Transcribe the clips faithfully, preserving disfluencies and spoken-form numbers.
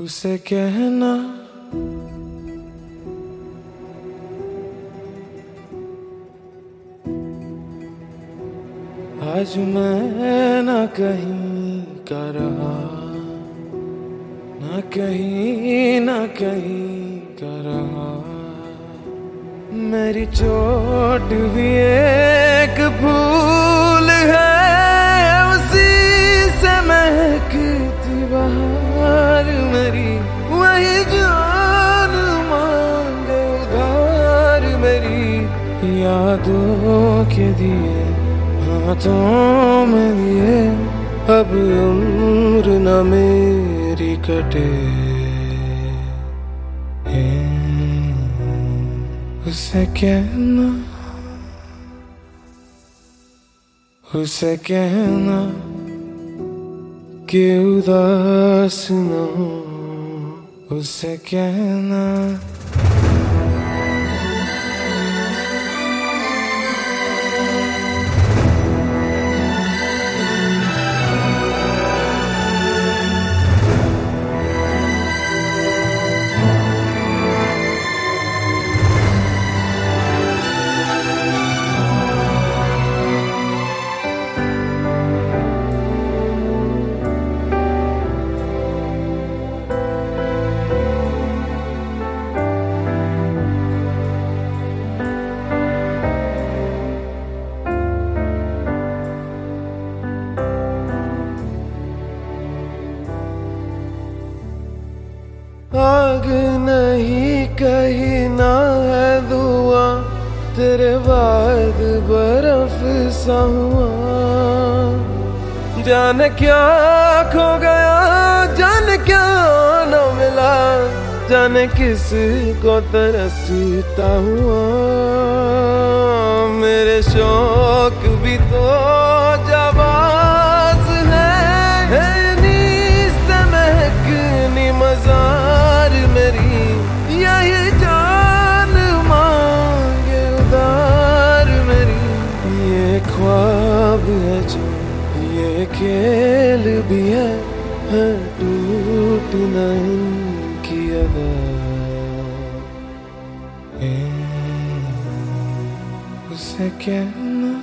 उसे कहना आज मैं ना कहीं का रहा, ना कहीं ना कहीं का रहा। मेरी चोट भी एक फूल है, उसी से महकती बहार मेरी। वही जान मांगे उधार मेरी, यादों के दिए हाथों में दिए। अब उम्र न मेरी कटे, उसे कहना उसे कहना कि उदास न हो, उसे कहना आग नहीं कहीं ना है दुआ, तेरे बाद बर्फ सा हुआ। जाने क्या खो गया, जाने क्या न मिला, जाने किस को तरसता हुआ। मेरे शौक भी तो जाबाज है, से महकनी मजार मेरी। यही जान मांगे उधार मेरी, ये ख्वाब है जो ये खेल भी है, है टूट नहीं की अदा। उसे कहना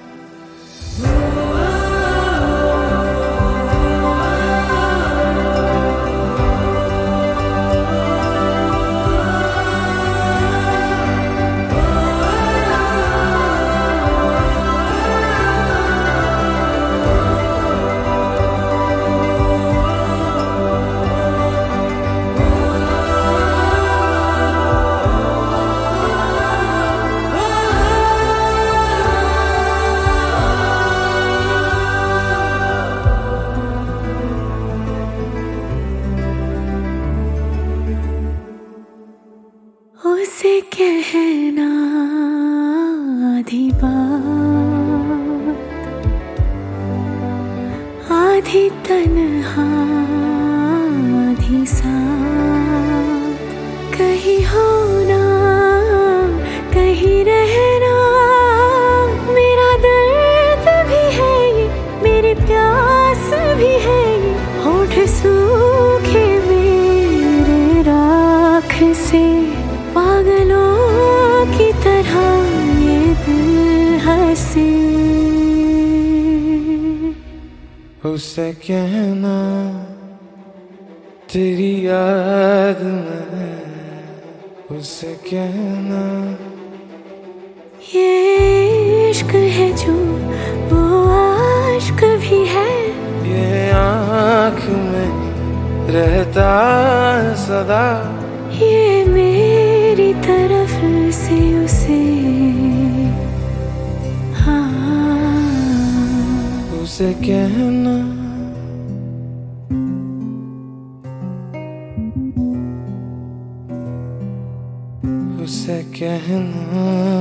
उसे कहना आधी बात, आधी तन्हा आधी साथ। कहीं होना कहीं रहना, मेरा दर्द भी है ये, मेरी प्यास भी है ये। होठ सूखे मेरे राख से, पागलों की तरह ये दिल हंसे। उसे कहना तेरी याद में, उसे कहना ये इश्क है जो वो आश्क भी है। ये आँख में रहता है सदा, ये मेरी तरफ से उसे हाँ। उसे कहना उसे कहना